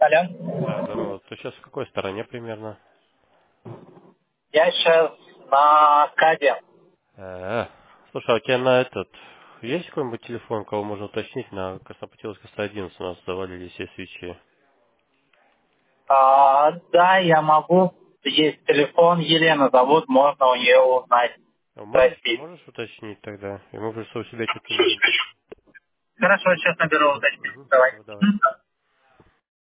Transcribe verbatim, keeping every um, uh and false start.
Алло. Да, здорово. Ты сейчас в какой стороне примерно? Я сейчас на КАДе. Э, Слушай, а у тебя на этот... Есть какой-нибудь телефон, кого можно уточнить? На Краснопутиловской сто одиннадцать у нас завалились все свечи. А, да, я могу. Есть телефон, Елена зовут, можно у нее узнать. А Можешь, Спросить. можешь уточнить тогда? И мы просто у себя что-то не видим. Хорошо, сейчас наберу уточнить. Угу, Давай. давай.